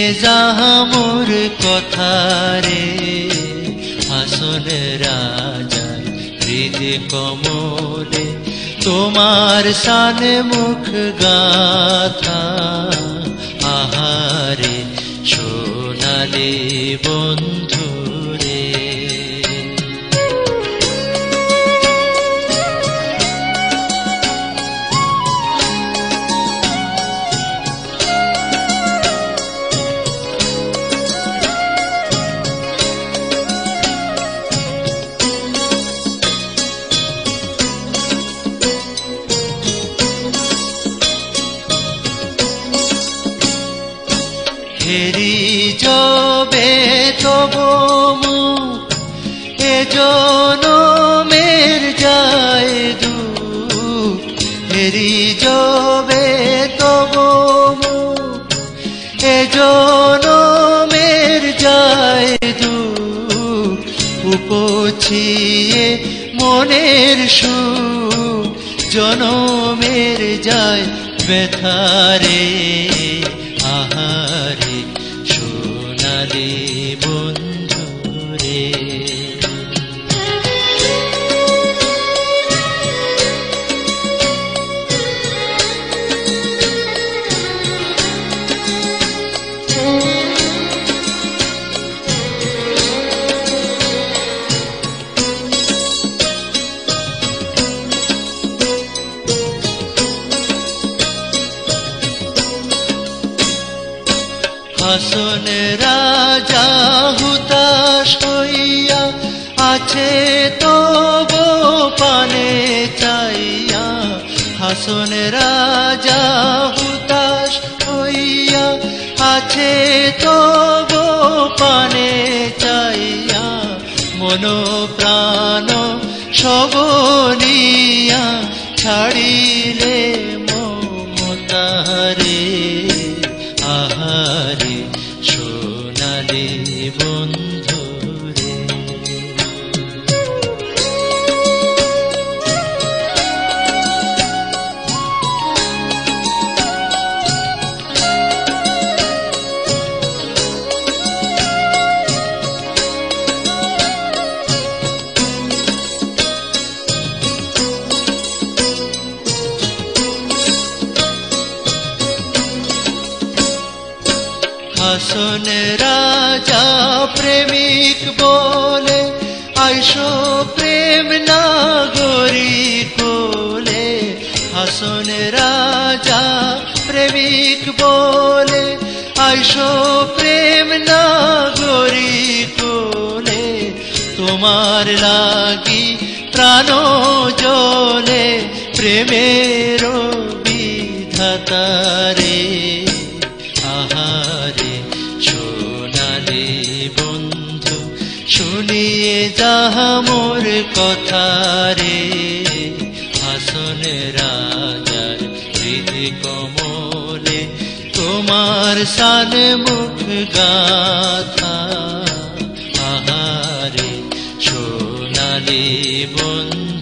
যাহা মোর কথা রে, হাসন রাজার হৃদয় কমলে তোমার শান মুখ গাথা। আহারে সোনালি বন্ধু রে, হেরি যবে তব মুখ এ জনমের যায় দুঃখ। হেরি যবে তব মুখ এ জনমের যায় দুঃখ। উপছিয়ে মনের সুখ জনমের যায় ব্যথারে। আহারে সোনালি বন্ধু রে, হাসন রাজা হুতাশ হইয়া আছে তব পানে চাইয়া। হাসন রাজা হুতাশ হইয়া আছে তব পানে চাইয়া। মন প্রাণ সব নিয়া ছাড়িলে মমতারে। আহারে সোনালি বন্ধু রে, হাসন রাজা প্রেমিক বলে আইসো প্রেম নাগরী কোলে। হাসন রাজা প্রেমিক বলে আইসো প্রেম নাগরী কোলে। তোমার লাগি প্রাণ জলে প্রেমের বিধাতারে। আহারে সোনালি বন্ধু শুনিয়ে যাহা মোর কথা রে, হাসন রাজার হৃদয় কমলে তোমার শান মুখ গাথা। আহারে সোনালি বন্ধু